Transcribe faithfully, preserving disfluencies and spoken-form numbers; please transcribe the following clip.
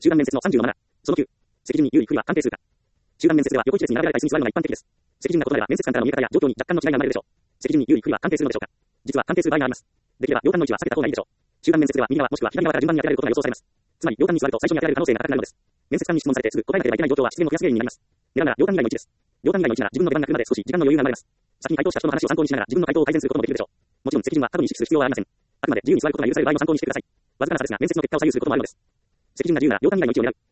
集団面接のさんじゅうのマナー。そのきゅう。席順に有意不利は関係数か。集団面接では横一列に並べられた椅子に座るのが一般的です。席順が異なれば面接官からの見え方や状況に若干の違いが生まれるでしょう。席順に有意不利は関係するのでしょうか。実は関係する場合があります。できれば両端の位置は避けた方がいいでしょう。集団面接では右側もしくは左側から順番に当てられることが予想されます。つまり両端に座ると最初に当てられる可能性が高くなるのです。面接官に質問されてすぐ答えなければいけない状況は失言の増やす原因になります。狙うなら両端以外の位置です。両端以外の位置なら自分の出番が来るまで少し時間の余裕が生まれます。先に回答した人の話を参考にしながら自分の回答を改善することもできるでしょう。もちろん席順は過度に意識する必要はありません。あくまで自由に座ることが許される場合の参考にしてください。わずかな差ですが面接の結果を左右することもあるのです。席順が自由なら両端以外の位置を狙う。